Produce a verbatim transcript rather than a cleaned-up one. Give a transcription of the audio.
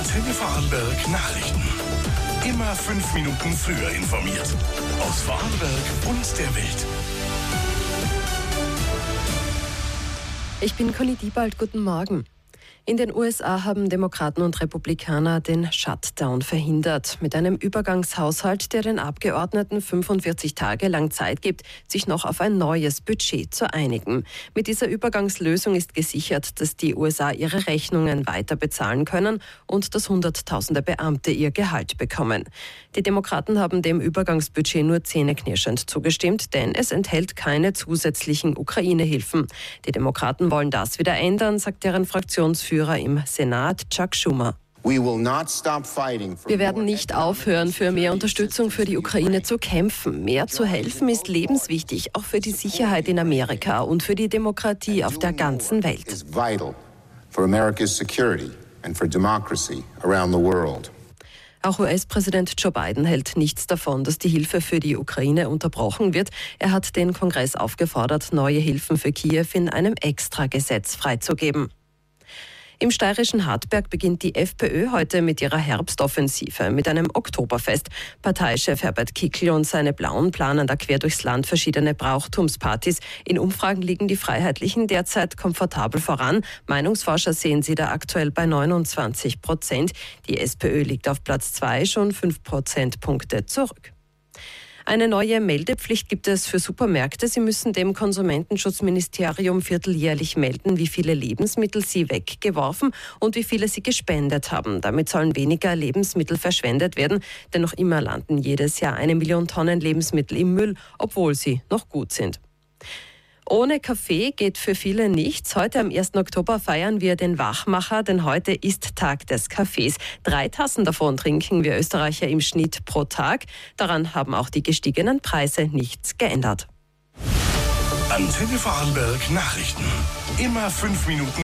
Antenne Vorarlberg Nachrichten. Immer fünf Minuten früher informiert. Aus Vorarlberg und der Welt. Ich bin Conny Diebald, guten Morgen. In den U S A haben Demokraten und Republikaner den Shutdown verhindert. Mit einem Übergangshaushalt, der den Abgeordneten fünfundvierzig Tage lang Zeit gibt, sich noch auf ein neues Budget zu einigen. Mit dieser Übergangslösung ist gesichert, dass die U S A ihre Rechnungen weiter bezahlen können und dass Hunderttausende Beamte ihr Gehalt bekommen. Die Demokraten haben dem Übergangsbudget nur zähneknirschend zugestimmt, denn es enthält keine zusätzlichen Ukraine-Hilfen. Die Demokraten wollen das wieder ändern, sagt deren Fraktionsführer im Senat, Chuck Schumer. Wir werden nicht aufhören, für mehr Unterstützung für die Ukraine zu kämpfen. Mehr zu helfen ist lebenswichtig, auch für die Sicherheit in Amerika und für die Demokratie auf der ganzen Welt. Auch U S-Präsident Joe Biden hält nichts davon, dass die Hilfe für die Ukraine unterbrochen wird. Er hat den Kongress aufgefordert, neue Hilfen für Kiew in einem Extragesetz freizugeben. Im steirischen Hartberg beginnt die FPÖ heute mit ihrer Herbstoffensive, mit einem Oktoberfest. Parteichef Herbert Kickl und seine Blauen planen da quer durchs Land verschiedene Brauchtumspartys. In Umfragen liegen die Freiheitlichen derzeit komfortabel voran. Meinungsforscher sehen sie da aktuell bei neunundzwanzig Prozent. Die SPÖ liegt auf Platz zwei, schon fünf Prozentpunkte zurück. Eine neue Meldepflicht gibt es für Supermärkte. Sie müssen dem Konsumentenschutzministerium vierteljährlich melden, wie viele Lebensmittel sie weggeworfen und wie viele sie gespendet haben. Damit sollen weniger Lebensmittel verschwendet werden, denn noch immer landen jedes Jahr eine Million Tonnen Lebensmittel im Müll, obwohl sie noch gut sind. Ohne Kaffee geht für viele nichts. Heute am ersten Oktober feiern wir den Wachmacher, denn heute ist Tag des Kaffees. Drei Tassen davon trinken wir Österreicher im Schnitt pro Tag. Daran haben auch die gestiegenen Preise nichts geändert. Antenne Vorarlberg Nachrichten. Immer fünf Minuten